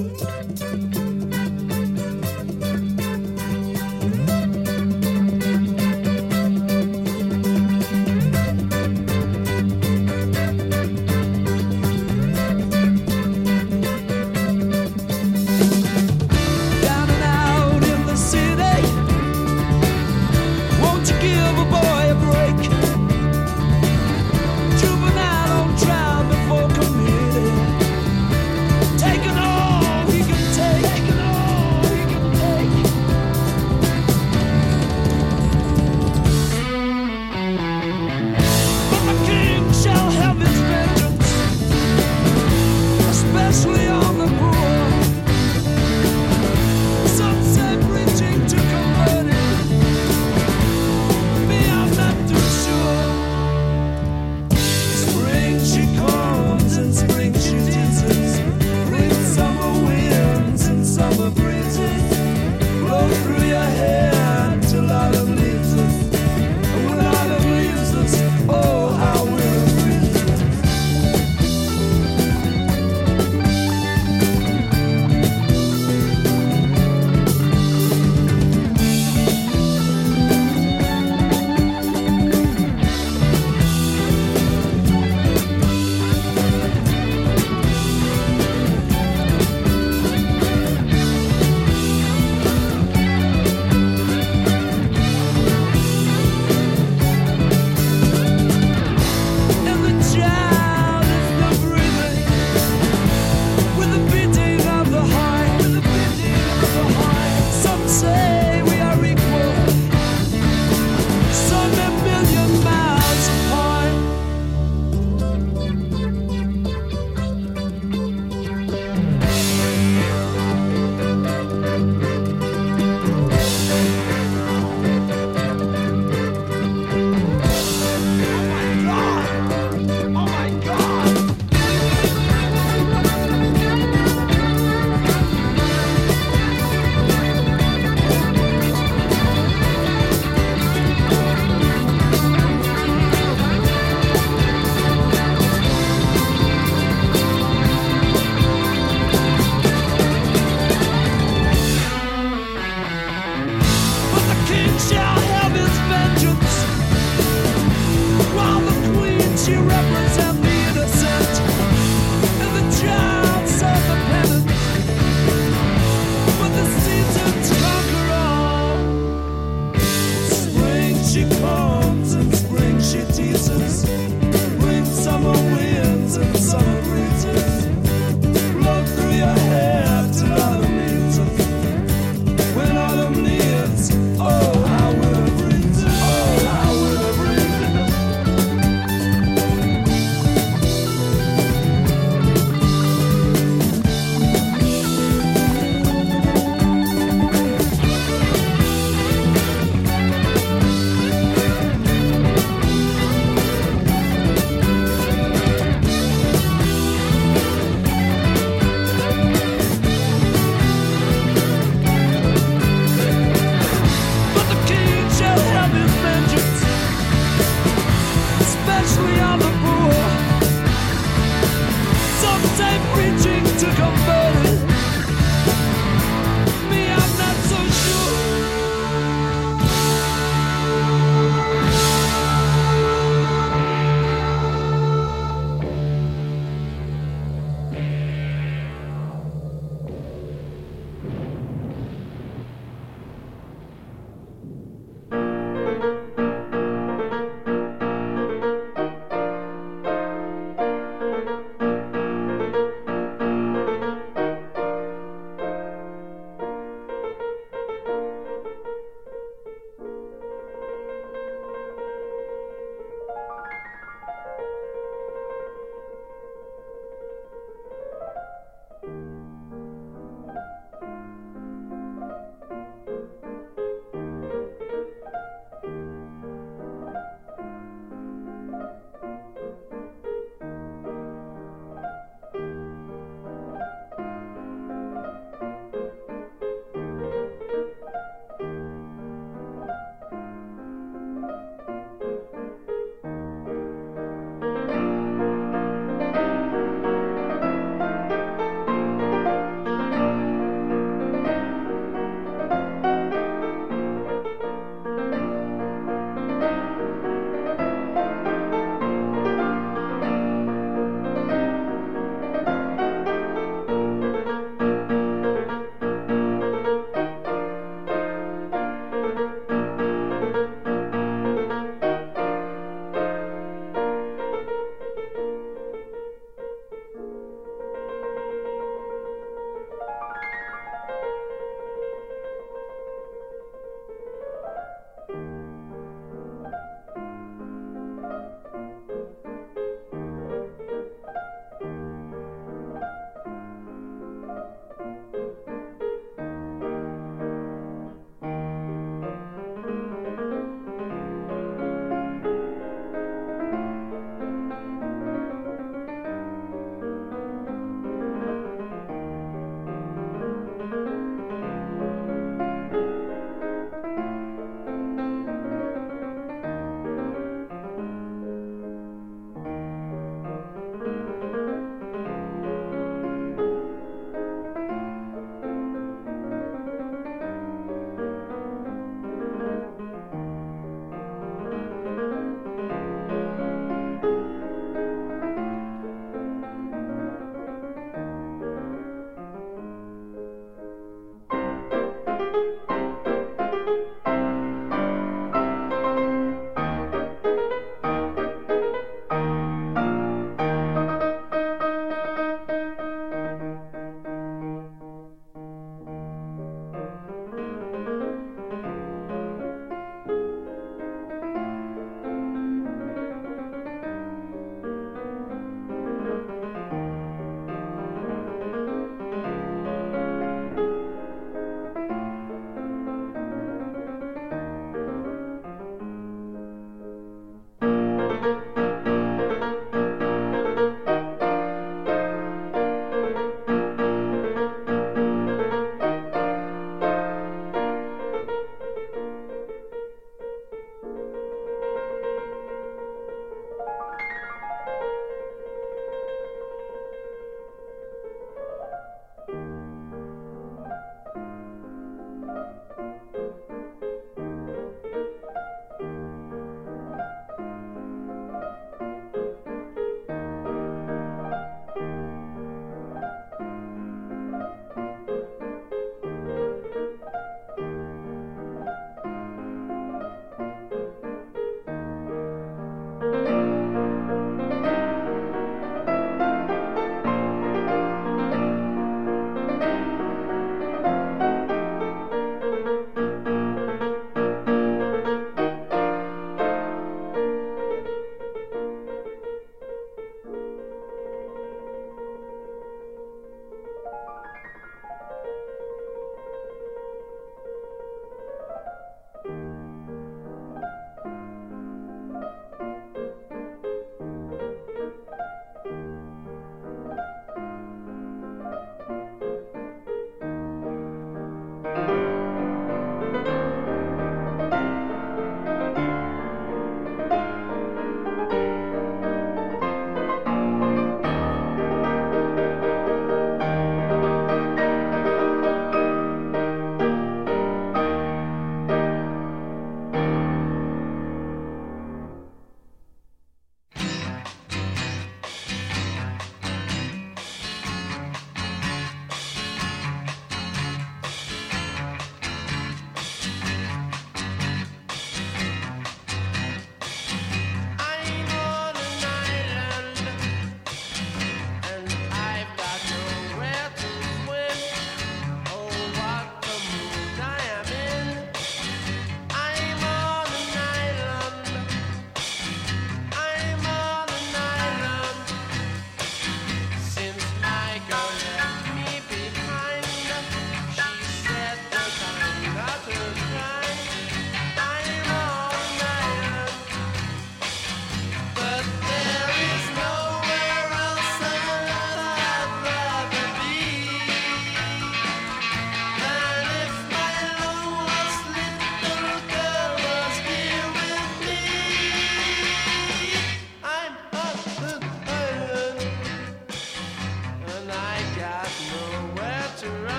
Taking all he can take.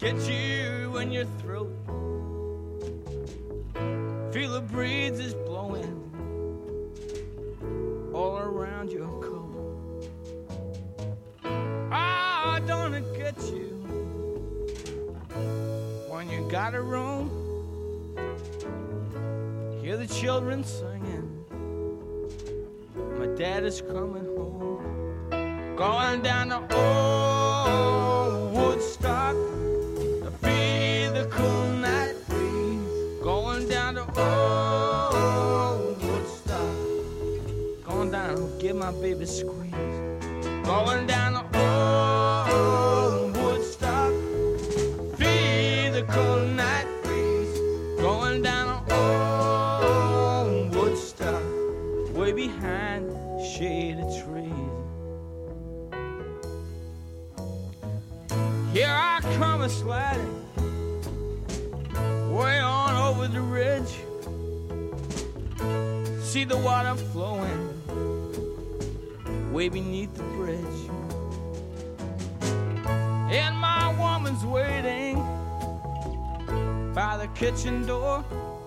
get you in your throat. Feel the breeze is blowing all around your coat. Ah, don't it get you when you got a room? Hear the children singing, my dad is coming home. Going down to old Woodstock to feel the cool night breeze. Going down to old Woodstock. Going down to give my baby a squeeze. Going down to old Woodstock. Feel the cool night breeze. Going down to old Woodstock. Way behind shade of trees. Here I come a sliding way on over the ridge. See the water flowing way beneath the bridge. And my woman's waiting by the kitchen door.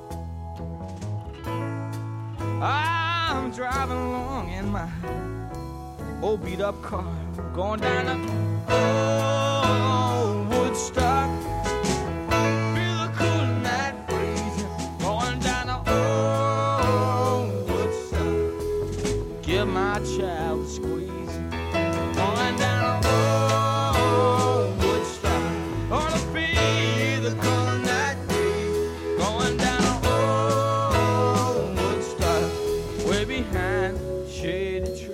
I'm driving along in my old beat up car, going down the old Woodstock. Feel the cool night breeze, going down the old Woodstock. Give my child a squeeze, going down the old Woodstock. Gonna feel the cool night breeze, going down the old Woodstock. Way behind shady trees.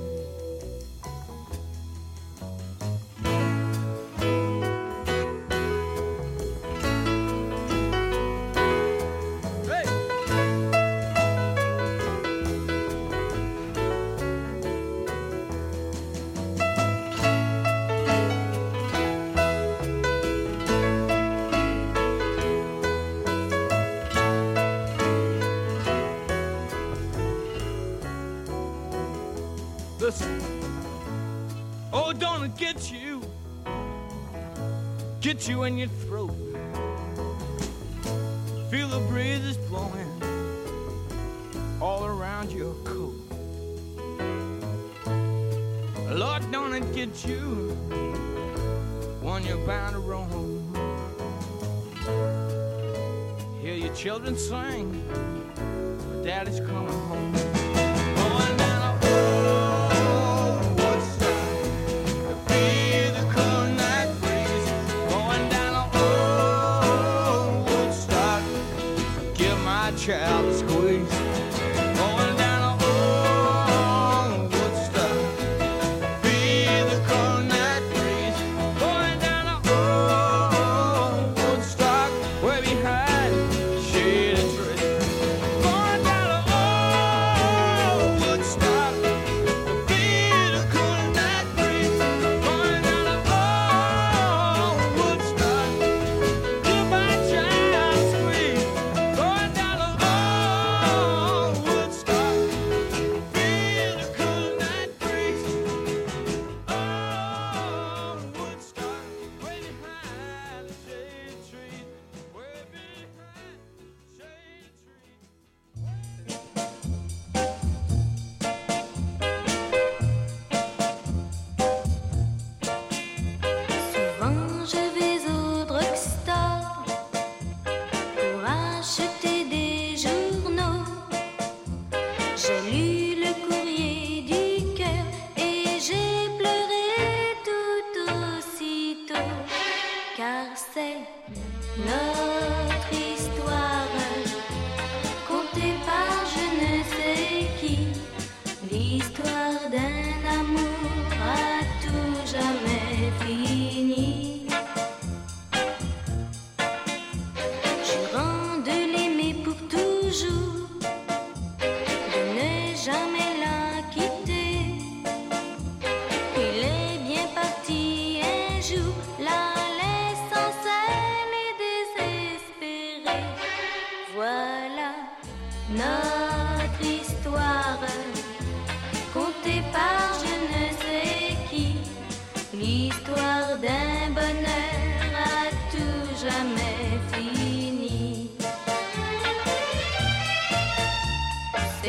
Listen, oh, don't it get you in your throat. Feel the breeze is blowing all around your coat. Lord, don't it get you when you're bound to roam. Hear your children sing, but daddy's coming home. Going down the old Woodstock to feel the cool night breeze. Going down the old Woodstock, give my child a squeeze. Going down the old Woodstock, feel the cool night breeze. Going down the old Woodstock, way behind shady trees. Going down the old Woodstock, feel the cool night breeze. Going down the old Woodstock, give my child a squeeze. Going down the old Woodstock, feel the cool night breeze. Oh, Woodstock, way behind the shade trees. Way behind shade trees. Souvent je vais au drugstore pour acheter des journaux. J'ai lu le courrier du cœur et j'ai pleuré tout aussitôt, car c'est notre histoire contée par je ne sais qui, l'histoire d'un amour à tout jamais fini. Jurant de l'aimer pour toujours, de ne jamais la quitter. Il est bien parti un jour, la laissant seule et désespérée. Voilà notre histoire, contée par je ne sais qui, l'histoire d'un bonheur à tout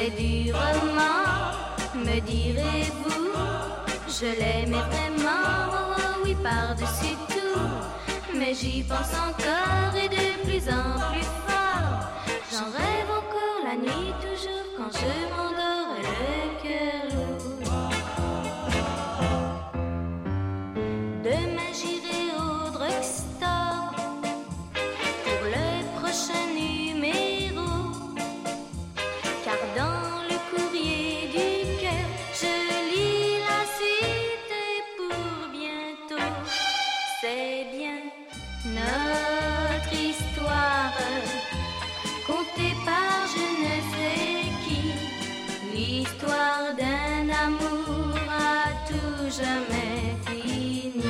C'est du roman, me direz-vous. Je l'aimais vraiment, oh oui, par-dessus tout. Mais j'y pense encore et de plus en plus fort. J'en rêve encore la nuit, toujours quand je m'endors et le cœur lourd. Demain j'irai au drugstore pour le prochain numéro. Car dans le courrier du cœur, je lis la suite et pour bientôt. C'est bien notre histoire, contée par je ne sais qui. L'histoire d'un amour à tout jamais fini.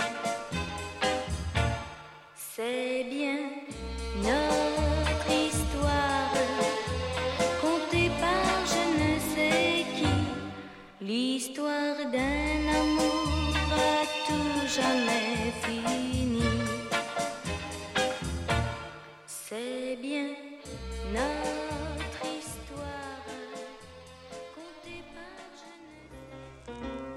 C'est bien notre histoire, contée par je ne sais qui. L'histoire d'un amour à tout jamais fini. C'est bien notre histoire, contée par je ne sais qui.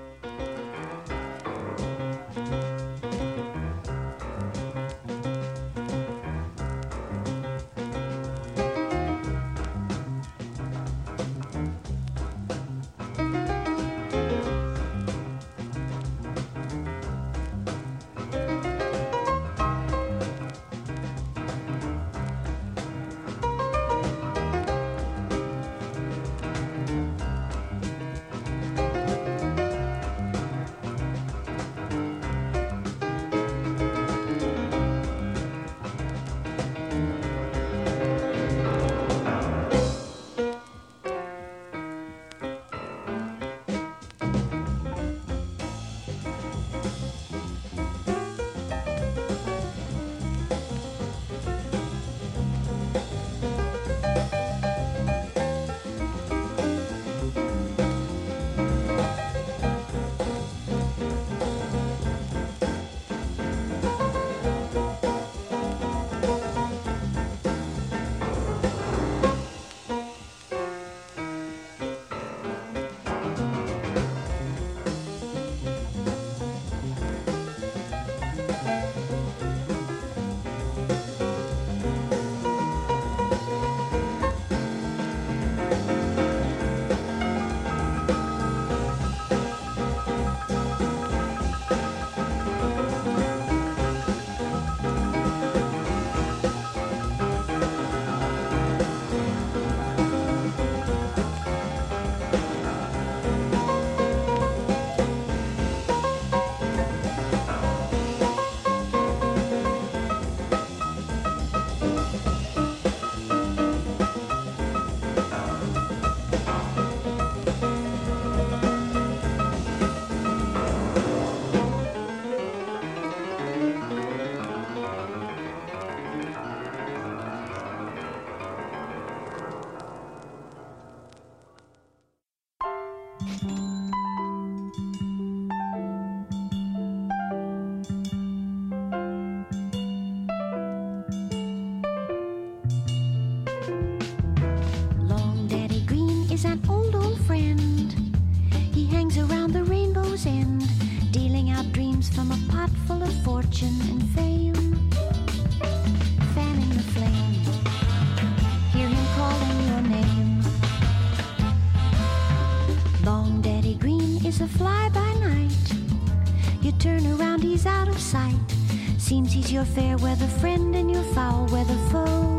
Your fair weather friend and your foul weather foe.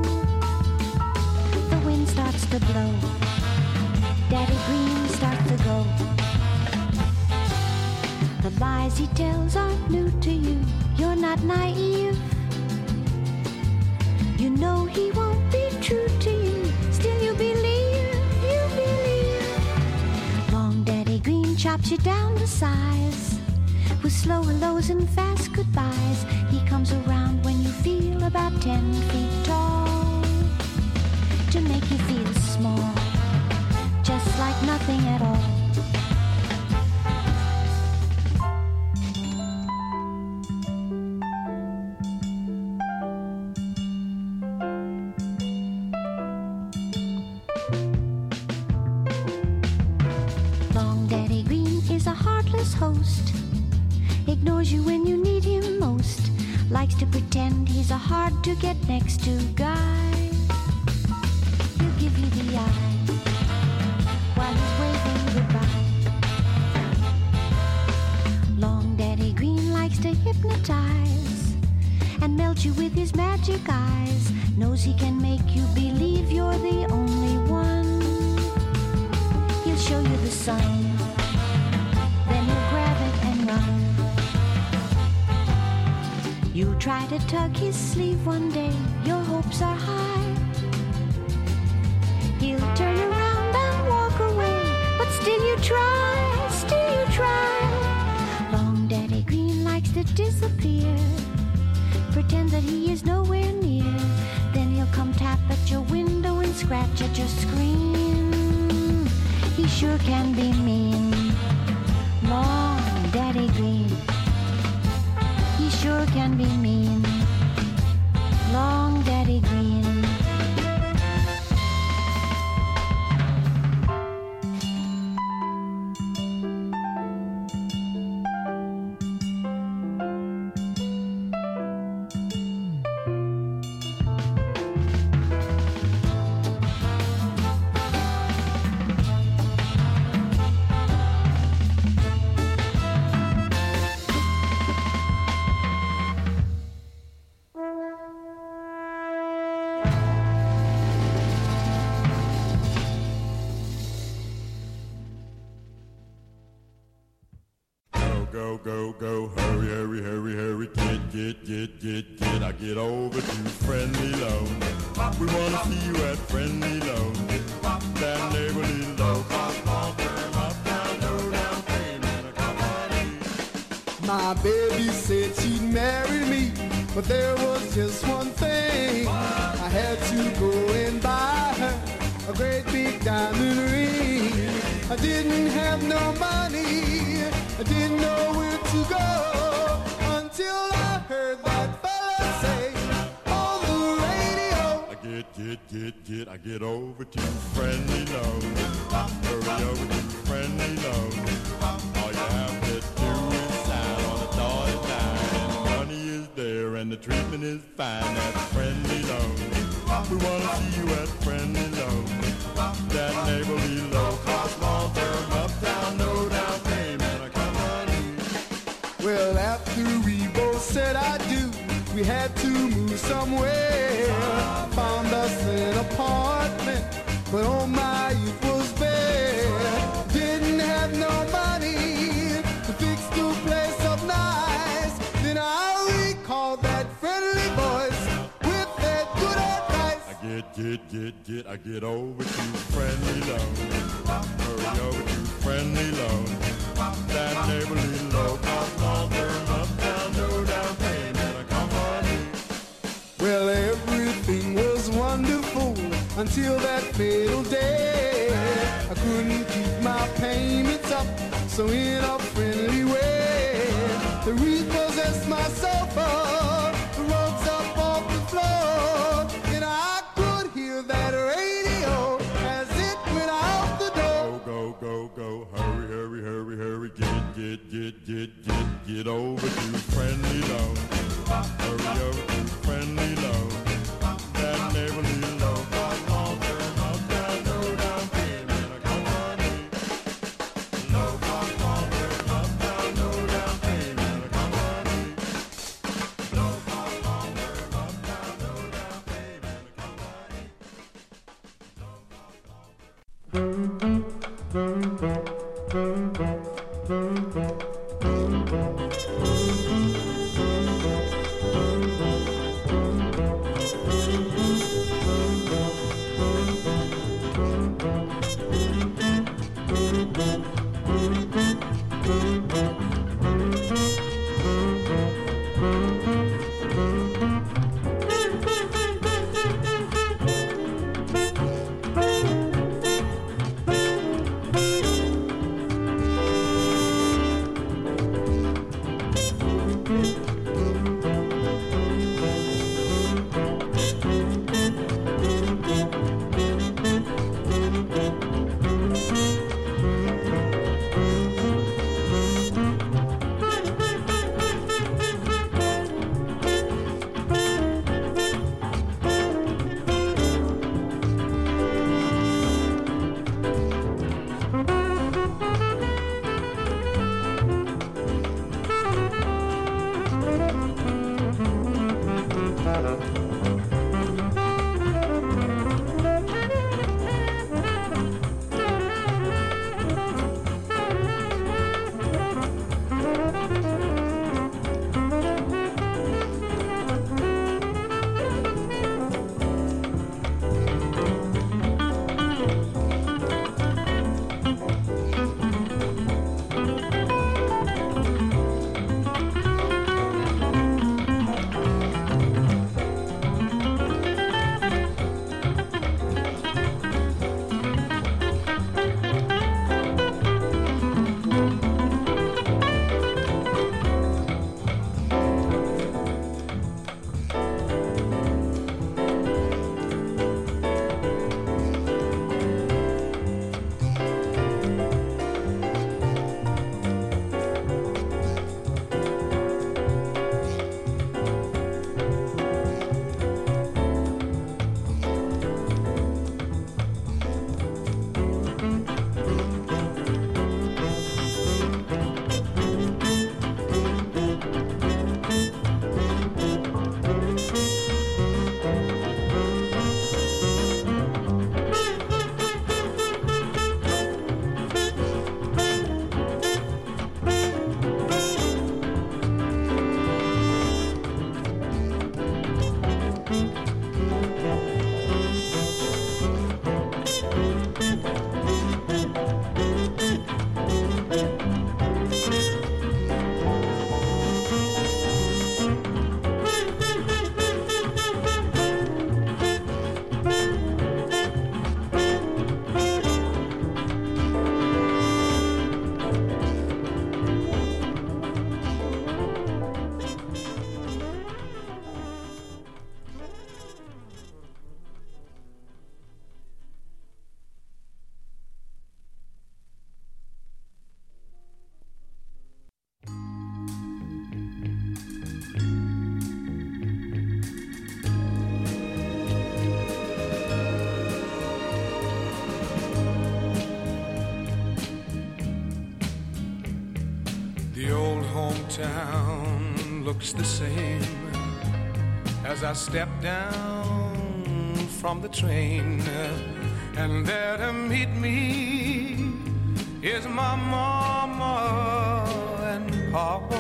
The wind starts to blow, Daddy Green starts to go. The lies he tells aren't new to you. You're not naive. You know he won't be true to you. Still you believe, you believe. Long Daddy Green chops you down to size with slow hellos and fast goodbyes. He comes around when you feel about 10 feet tall to make you feel small, just like nothing at all. helpless host. Ignores you when you need him most. Likes to pretend he's a hard to get next to guy. He'll give you the eye while he's waving goodbye. Long Daddy Green likes to hypnotize and melt you with his magic eyes. Knows he can make you believe you're the only one. He'll show you the sun, then he'll grab it and run. You try to tug his sleeve one day, your hopes are high. He'll turn around and walk away, but still you try, still you try. Long Daddy Green likes to disappear, pretend that he is nowhere near. Then he'll come tap at your window and scratch at your screen. He sure can be mean, Long Daddy Green. He sure can be mean, Long Daddy Green. Go, hurry, get, I get over to Friendly Loan. We wanna see you at Friendly Loan. That neighborly low cost long term, up, down, no down payment, come on in. My baby said she'd marry me, but there was just one thing. I had to go and buy her a great big diamond ring. I didn't have no money, I didn't know where to go, until I heard that fella say on the radio. I get over to Friendly Loan. Hurry over to Friendly Loan. All you have to do is sign on the dotted line. Money is there and the treatment is fine at Friendly Loan. We wanna see you at Friendly Loan. That neighborly low cost long term, up, down, no down payment, come on in. Well, after we both said I do, we had to move somewhere. Found us an apartment, but oh my, it was bare. Didn't have no money to fix the place up nice. Then I recalled that friendly voice with that good advice. I get over to Friendly Loan. Hurry over to Friendly Loan. That neighborly low cost long term, up, down, no down payment, come on in. Well, everything was wonderful until that fatal day. I couldn't keep my payments up, so in a friendly way, they repossessed my sofa, the rugs up off the floor, and I could hear that radio as it went out the door. Go, hurry, get over to Friendly Loan. Hurry over to Friendly Loan. That neighborly low cost long term, up, down, no down payment, come on in. Low cost long term, up, down, no down payment, come on in. Low cost long term, up, down, no down payment, come on in. Low cost long term. town looks the same as I step down from the train, and there to meet me is my mama and papa.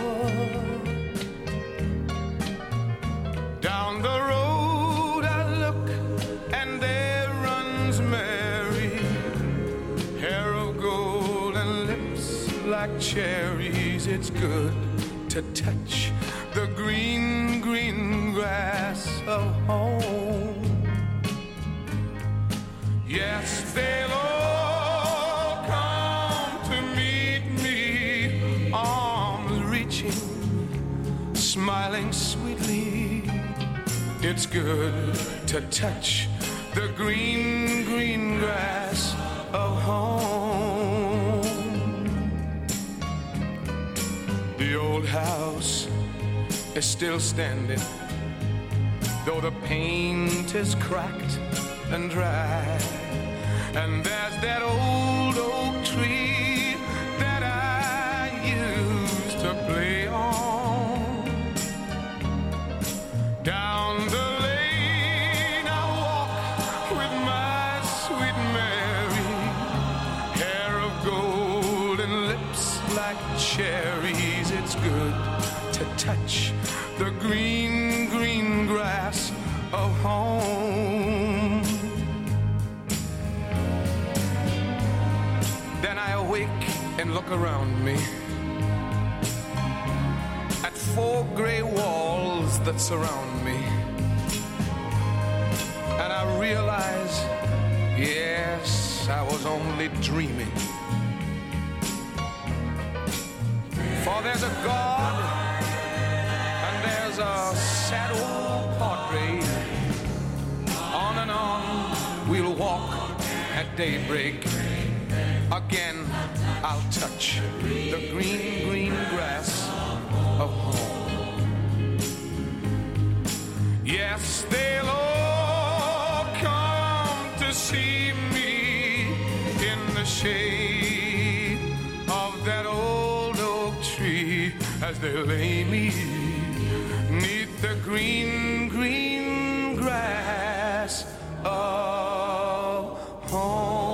Down the road I look, and there runs Mary, hair of gold and lips like cherries. It's good to touch the green, green grass of home. Yes, they'll all come to meet me, arms reaching, smiling sweetly. It's good to touch the green, green grass of home. The old house is still standing, though the paint is cracked and dry. And there's that old oak tree that I used to play on. Down the lane I walk with my sweet Mary, hair of gold and lips like cherries. It's good to touch the green, green grass of home. Then I awake and look around me at four gray walls that surround me, and I realize, yes, I was only dreaming. For there's a God and there's a sad old portrait. On and on we'll walk at daybreak. Again I'll touch the green, green grass of home. Yes, they'll all come to see me in the shade of that old oak tree, as they lay me 'neath the green, green grass of home.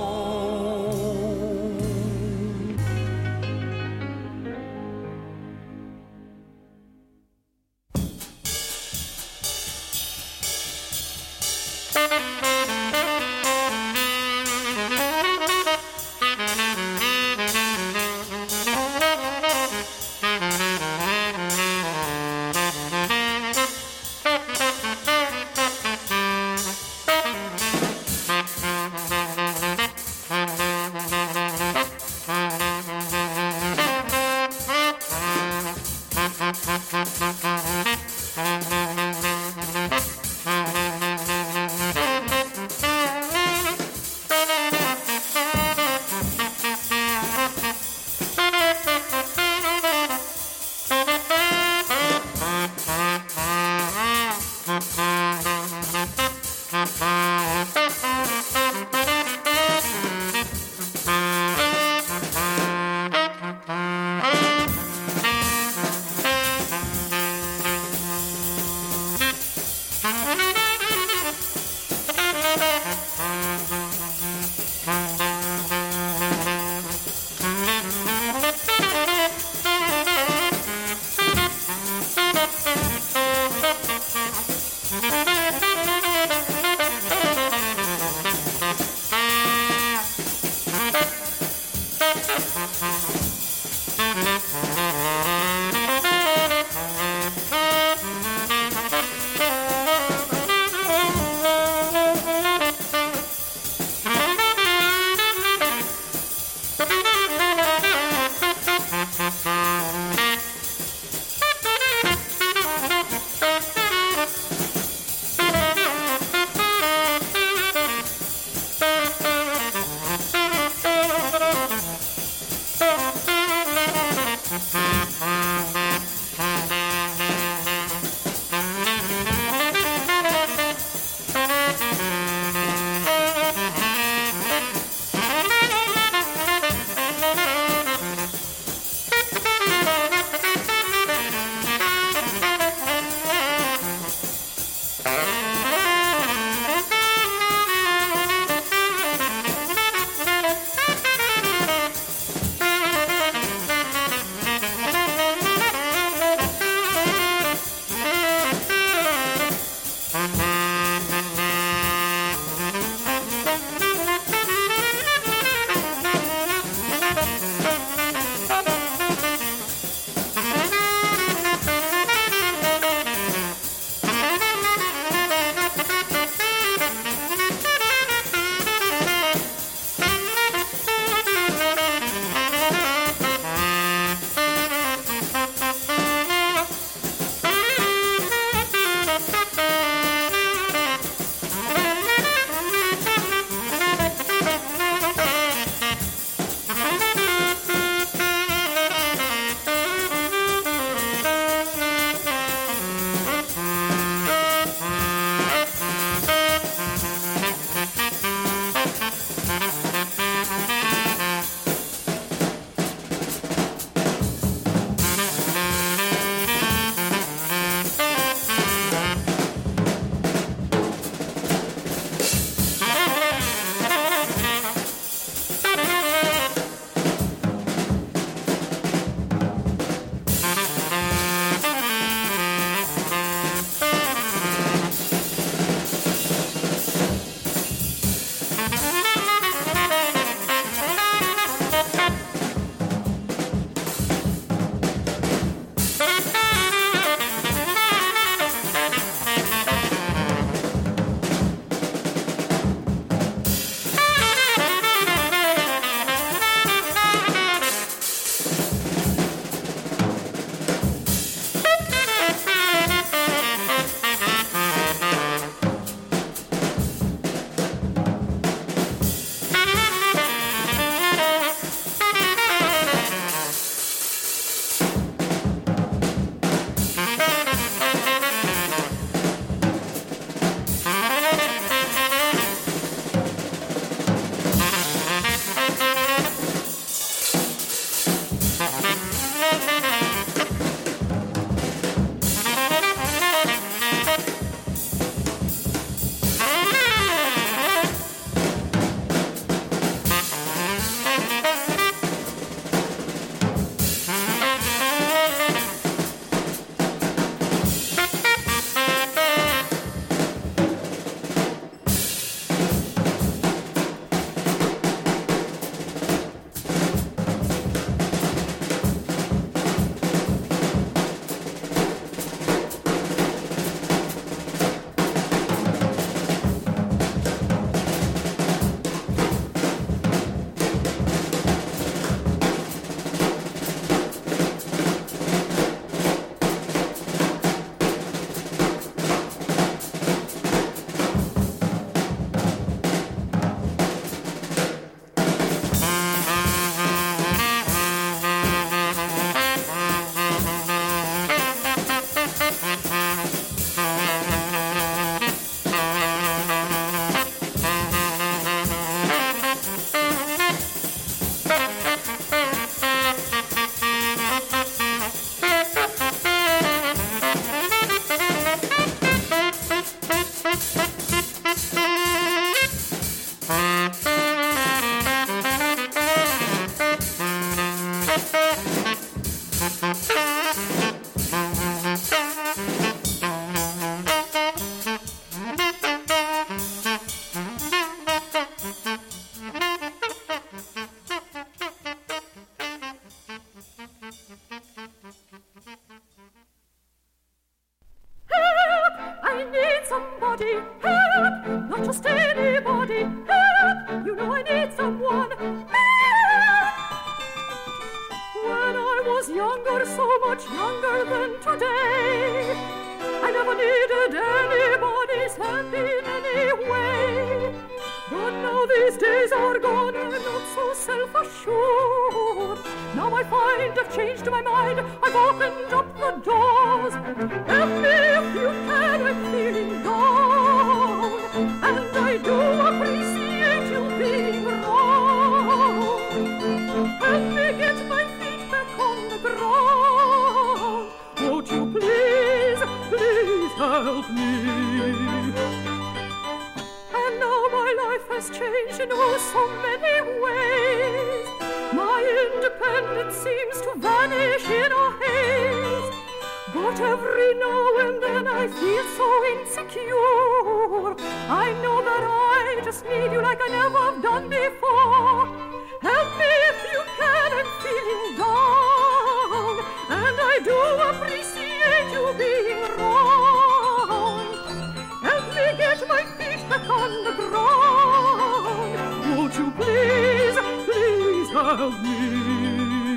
younger, so much younger than today. I never needed anybody's help in any way. But now these days are gone, I'm not so self-assured. Now I find I've changed my mind, I've opened up the doors. Help me if you can, I'm feeling down, and I do appreciate you being wrong. Help me get my feet back on the ground. Won't you please, please help me? And now my life has changed in oh so many ways. My independence seems to vanish in a haze. But every now and then I feel so insecure. I know that I just need you like I never have done before. Help me if you can, I'm feeling down, and I do appreciate you being wrong. Help me get my feet back on the ground. Won't you please, please help me?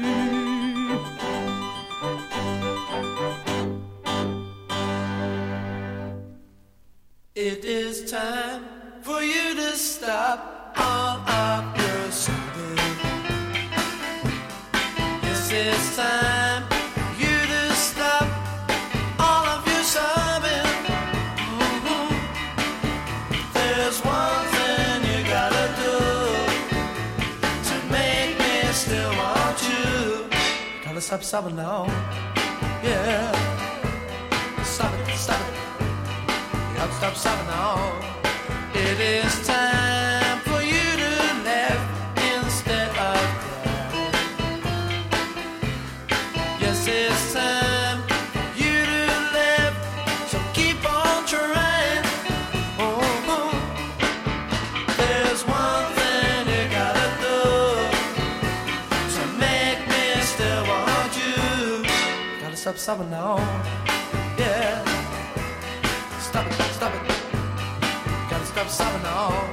It is time for you to stop all of your sobbing. Yes, it's time for you to stop all of your sobbing. There's one thing you gotta do to make me still want you. Gotta stop sobbing now. Yeah. Stop it, stop it. Stop sobbing now. It is time for you to laugh instead of cry. Yes, it's time for you to laugh, so keep on trying. Oh, there's one thing you gotta do to make me still want you. Gotta stop sobbing now. Yeah. Stop it, stop it. Gotta stop sobbing now.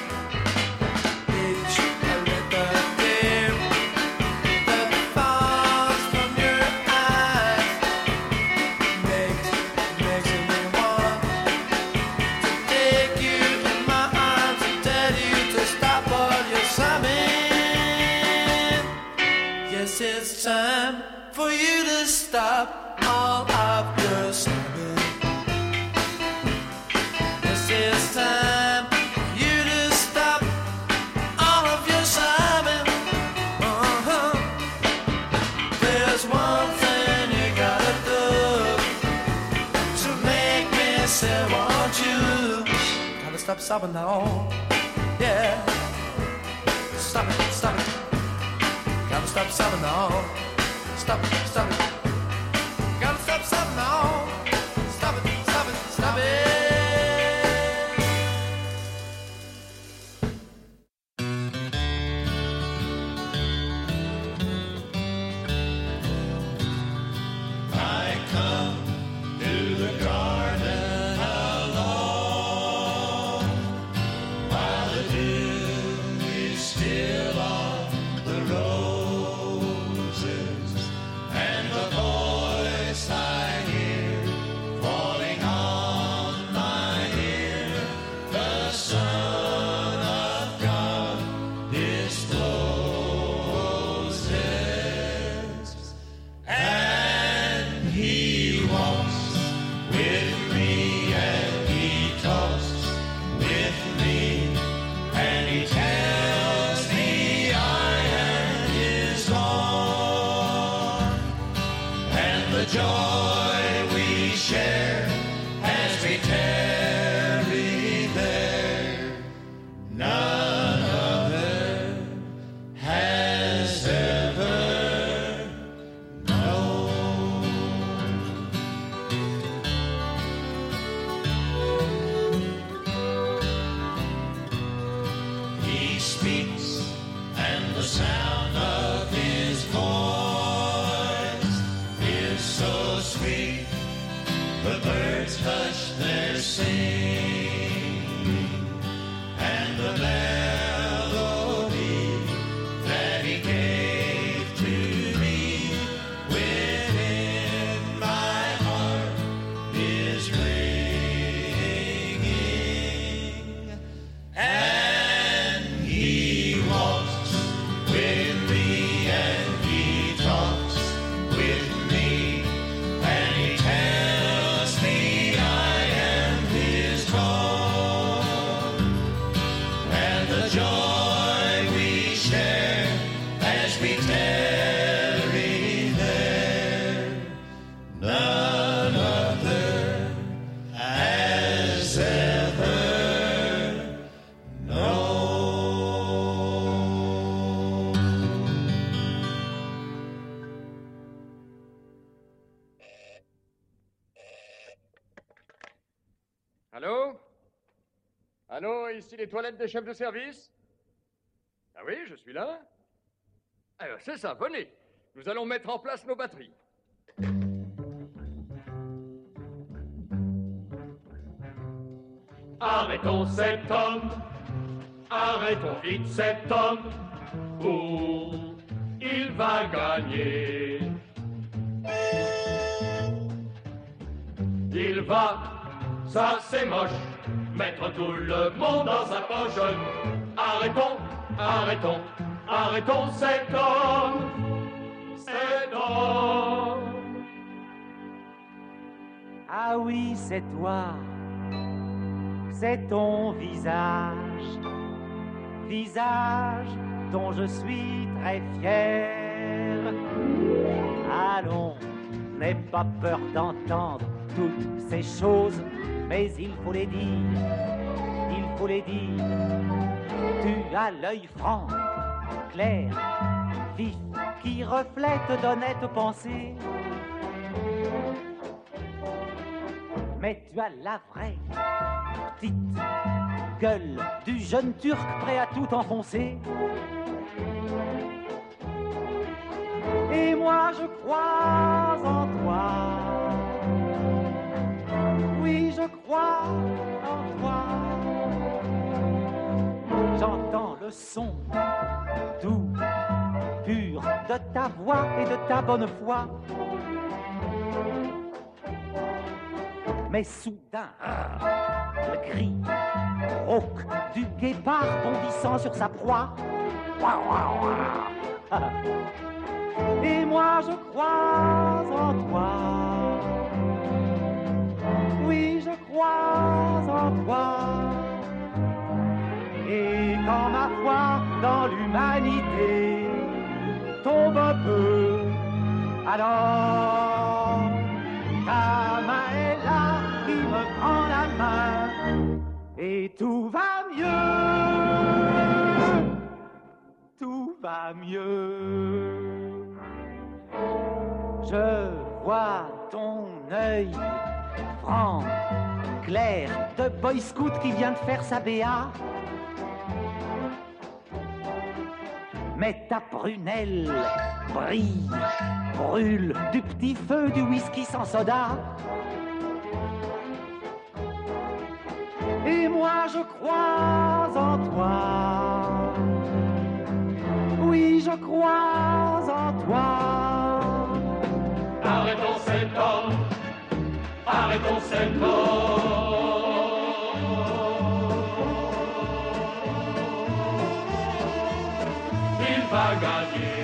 Did you read the tear that falls from your eyes? Makes me want to take you in my arms and tell you to stop all your sobbing. Yes, it's time for you to stop all of your sobbing. It's time for you to stop all of your sobbing. There's one thing you gotta do to make me still want you. Gotta stop sobbing now. Yeah. Stop it, stop it. Gotta stop sobbing now. Stop it, stop it. Gotta stop sobbing now. Stop it, stop it, stop it. With Allô, ici les toilettes des chefs de service? Ah oui, je suis là. C'est ça, venez. Nous allons mettre en place nos batteries. Arrêtons cet homme, arrêtons vite cet homme, ou il va gagner. Il va, ça c'est moche, mettre tout le monde dans sa poche. Arrêtons, arrêtons, arrêtons cet homme, cet homme. Ah oui, c'est toi, c'est ton visage, visage dont je suis très fier. Allons, n'aie pas peur d'entendre toutes ces choses, mais il faut les dire, il faut les dire. Tu as l'œil franc, clair, vif, qui reflète d'honnêtes pensées. Mais tu as la vraie petite gueule du jeune Turc prêt à tout enfoncer. Et moi je crois en toi. Oui, je crois en toi. J'entends le son doux, pur de ta voix et de ta bonne foi. Mais soudain, le cri rauque du guépard bondissant sur sa proie. Et moi je crois en toi. Oui, je crois en toi. Et quand ma foi dans l'humanité tombe un peu, alors ta main est là qui me prend la main et tout va mieux, tout va mieux. Je vois ton œil franc, clair, de boy scout qui vient de faire sa BA. Mais ta prunelle brille, brûle du petit feu du whisky sans soda. Et moi je crois en toi. Oui, je crois en toi. Arrêtons cet homme, arrêtons cet homme. Il va gagner.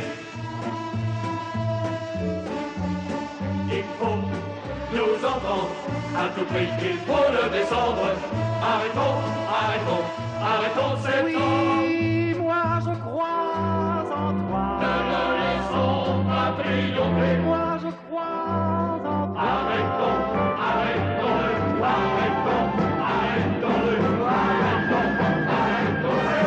Il faut nous entendre, à tout prix il faut le descendre. Arrêtons, arrêtons, arrêtons cet homme. Oui, moi je crois en toi. Ne le laissons pas triompher. Moi je crois en toi. Arrêtons, arrêtons-le, arrêtons, arrêtons-le, arrêtons, arrêtons-le.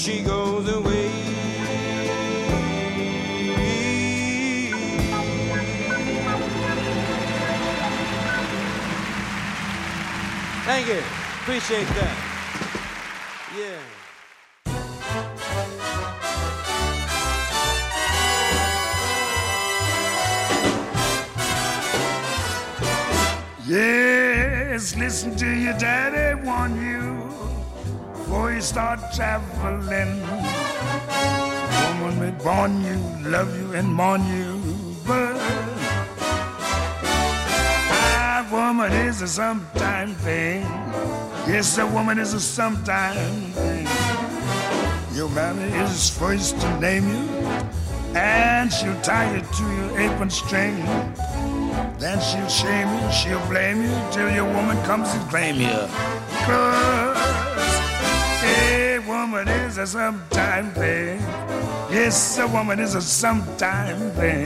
she goes away. Thank you. Appreciate that. Yeah. Yes, listen to your daddy warn you before you start traveling. Woman may born you, love you, and mourn you, but a woman is a sometime thing. Yes, a woman is a sometime thing. Your mammy is first to name you, and she'll tie you to your apron string. Then she'll shame you, she'll blame you, till your woman comes and claim you. 'Cause a woman is a sometime thing. Yes, a woman is a sometime thing.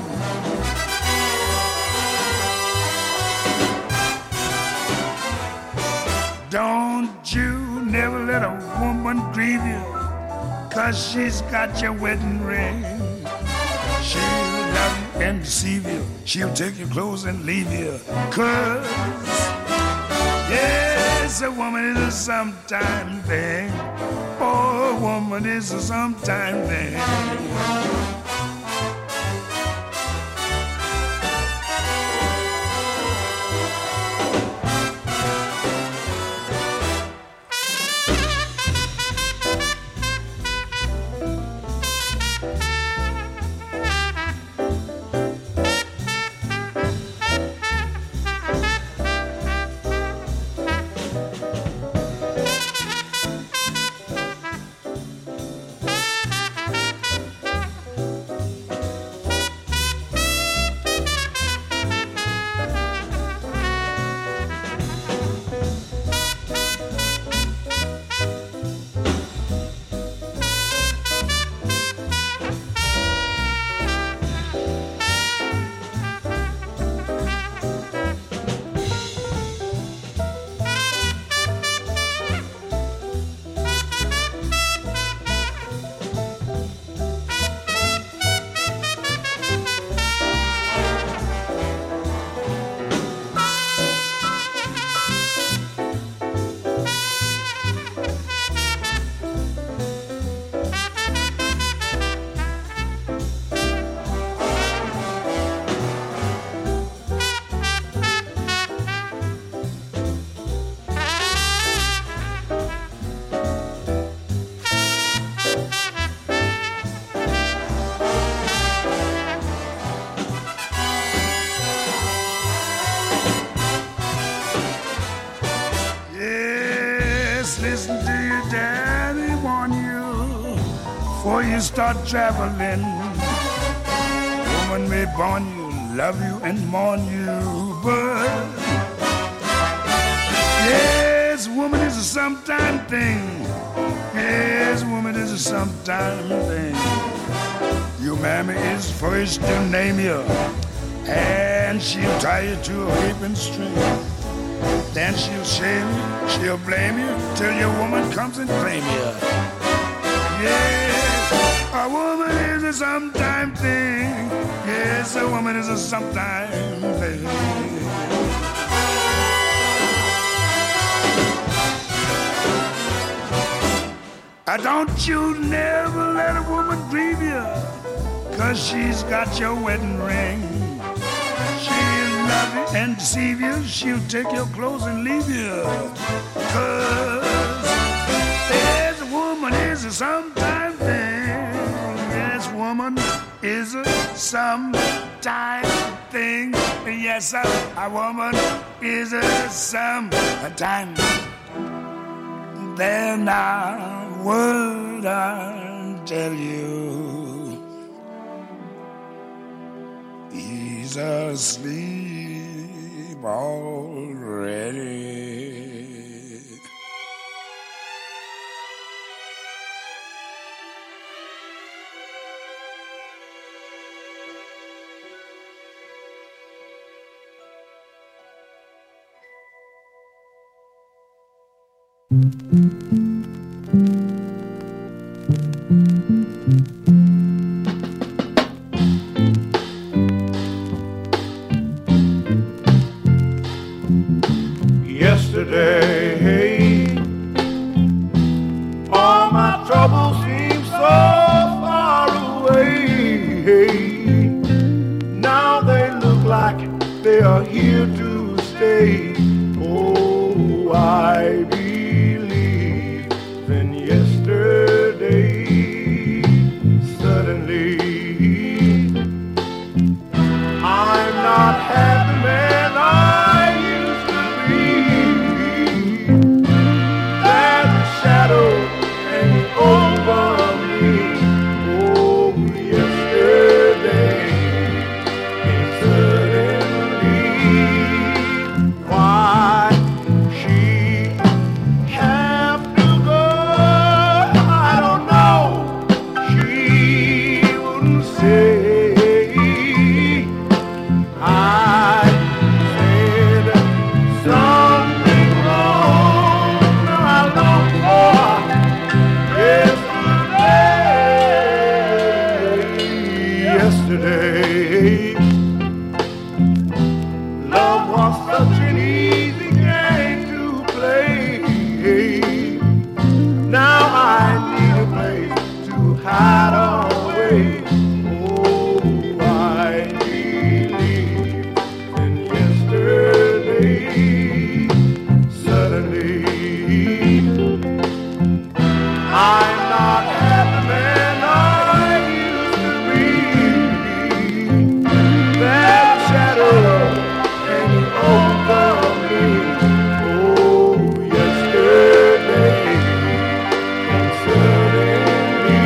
Don't you never let a woman grieve you, 'cause she's got your wedding ring. She'll love you and deceive you. She'll take your clothes and leave you. 'Cause, yes, a woman is a sometime thing. Oh, a woman is a sometime thing. You start traveling, woman may born you, love you and mourn you, but yes, woman is a sometime thing. Yes, woman is a sometime thing. Your mammy is first to name you, and she'll tie you to a apron string. Then she'll shame you, she'll blame you, till your woman comes and claim you. Yeah. A woman is a sometime thing. Yes, a woman is a sometime thing. Don't you never let a woman grieve you, 'cause she's got your wedding ring. She'll love you and deceive you. She'll take your clothes and leave you. 'Cause yes, a woman is a sometime thing. Woman is a sometime thing. Yes, a woman is a sometime. Then I would tell you, he's asleep already. trouble seems so far away. Now they look like they are here to stay. Oh, I believe in yesterday. Suddenly, I'm not half the man I used to be. There's a shadow hanging over me. Oh, yesterday, and suddenly, why she have to go, I don't know. She wouldn't say. I said something wrong. Now I long for yesterday. Love was such an easy game to play. Now I need a place to hide away. Oh, I believe in yesterday. Suddenly, I'm not half the man I used to be. That shadow hanging over me. Oh, yesterday, and suddenly,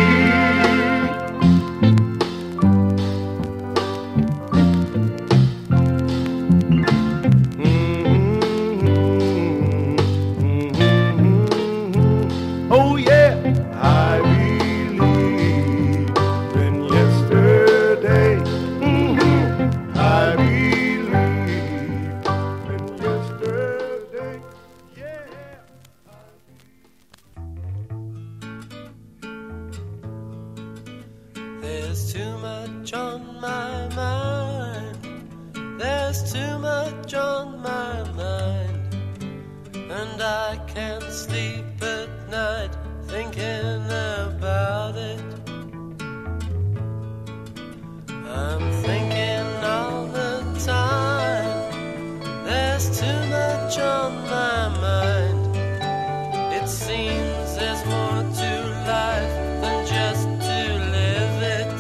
oh yeah, I believe in yesterday. I believe in yesterday. Yeah. There's too much on my mind. There's too much on my mind. And I can't sleep at night thinking about it. I'm thinking all the time. There's too much on my mind. It seems there's more to life than just to live it.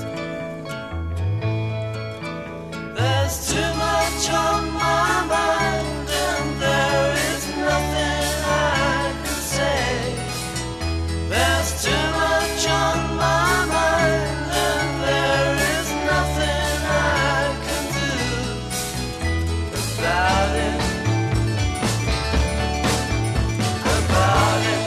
There's too much on my mind, and there is nothing I can say. There's too much on my mind, and there is nothing I can do about it. About it.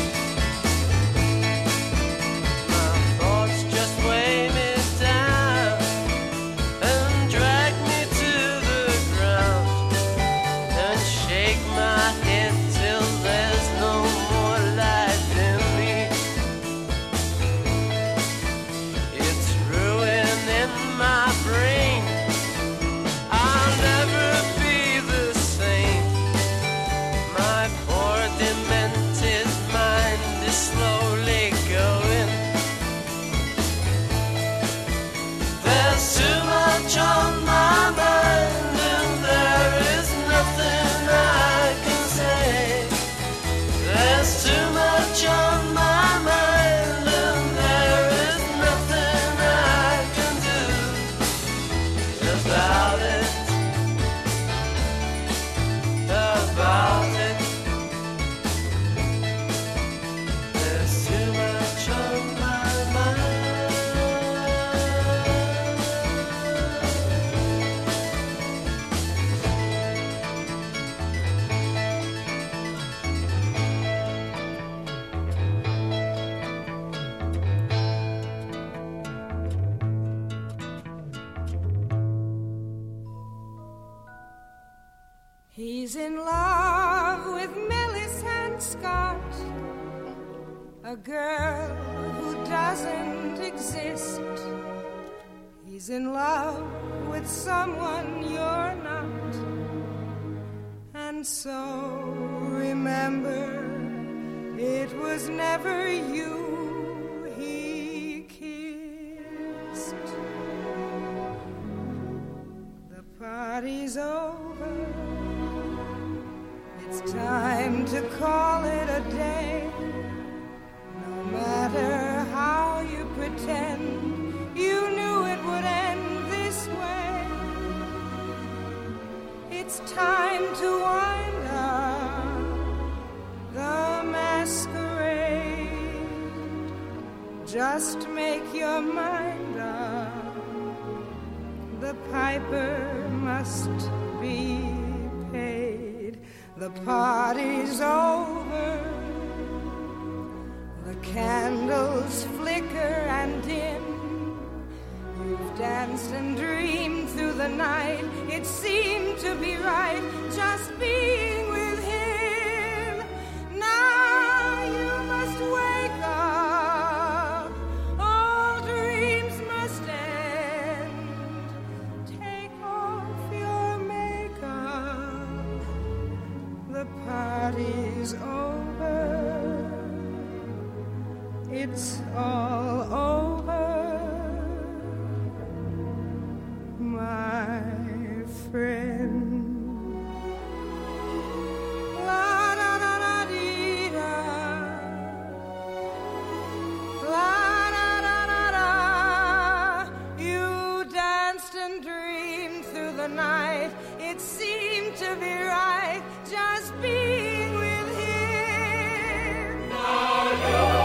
My thoughts just weigh me down and drag me to the ground and shake my head till there's no more life in me. It's ruining my brain. I'll never be the same. My poor demented mind is slowly going. There's too much on my mind, and there is nothing I can say. There's too much on my mind, and there is nothing I can do about it. About it. There's too much on my mind. He's in love with Millicent Scott, a girl who doesn't exist. He's in love with someone you're not. And so remember, it was never you just make your mind up. The piper must be paid. The party's over. The candles flicker and dim. You've danced and dreamed through the night. It seemed to be right just being with him. Now you must wake up. All dreams must end. Take off your makeup. The party's over. It's all over, my friend. La da da da dee da, la da da da da. You danced and dreamed through the night. It seemed to be right, just being with him. Now you.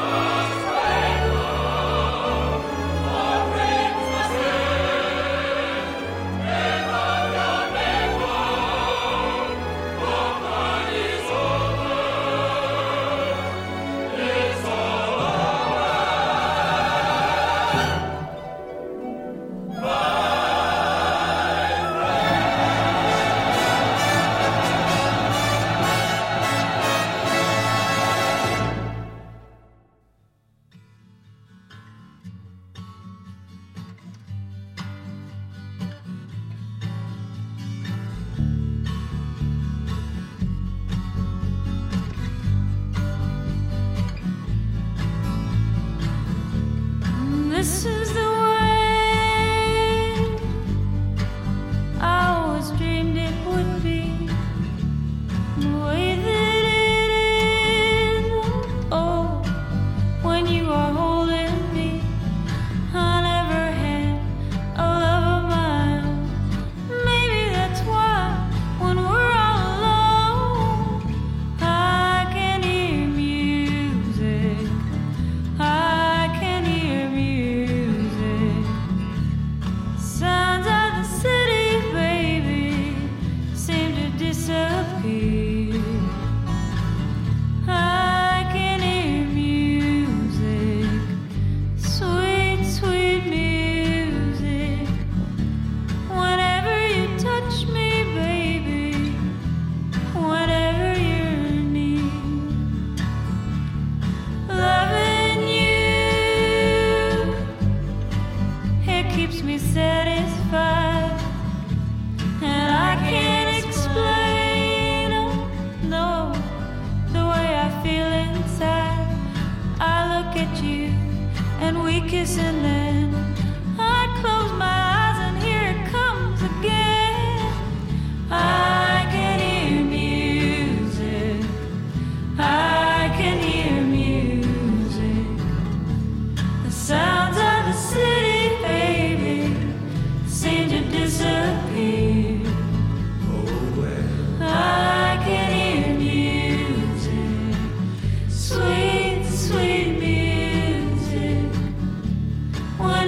This is the way I always dreamed it would be, the way that it is. Oh, when you are holding me, I never had a love of my own. Maybe that's why when we're all alone, I can hear music. I can hear music. Sounds of the city, baby, seem to disappear. I can hear music, sweet, sweet music. Whenever you touch me, baby, whenever you're near. Loving you, it keeps me satisfied, and I can't explain, oh, no, the way I feel inside. I look at you, and we kiss, and then I close my eyes, and here it comes again. I can hear music. I can hear music. The sounds of the city, baby, seem to disappear. I can hear music, sweet, sweet music. When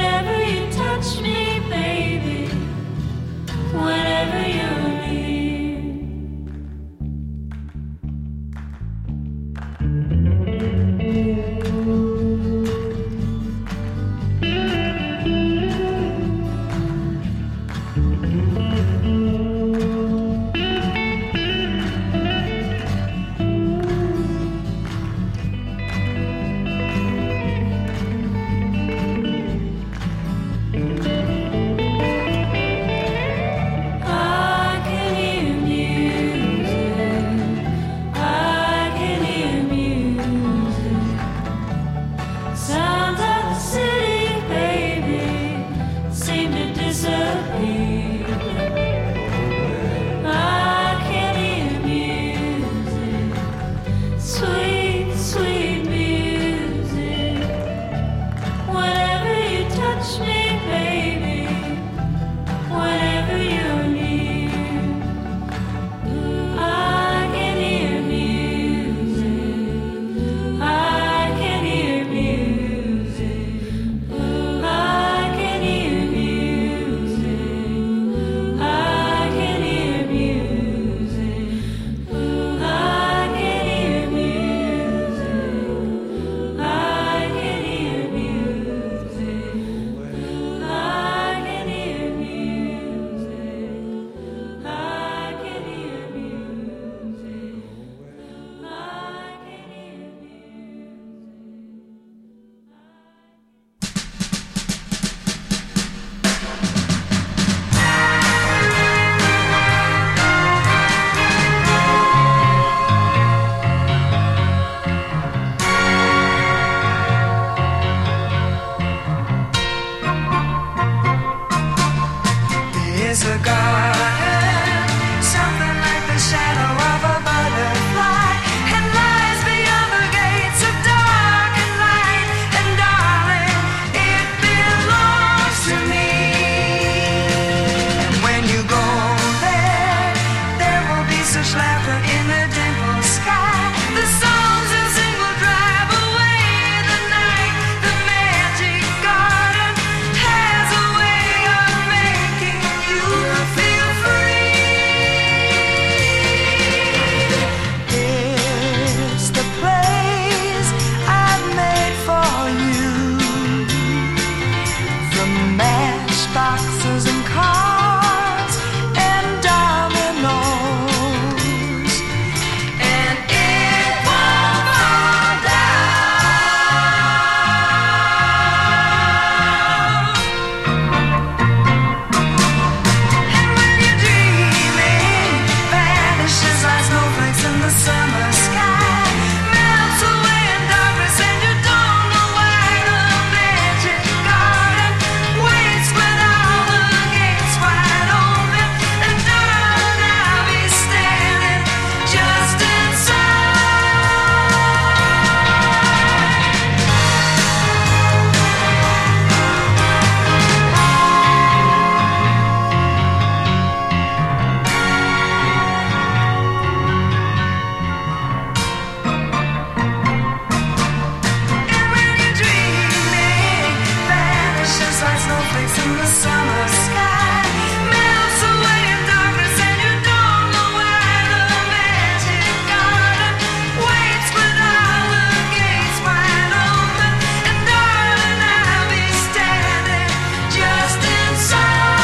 the summer sky melts away in darkness, and you don't know why the magic garden waits with all the gates wide open. And darling, I'll be standing just inside.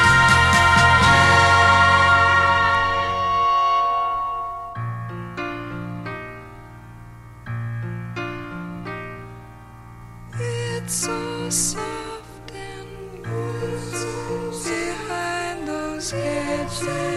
It's so soft and good behind those hedges.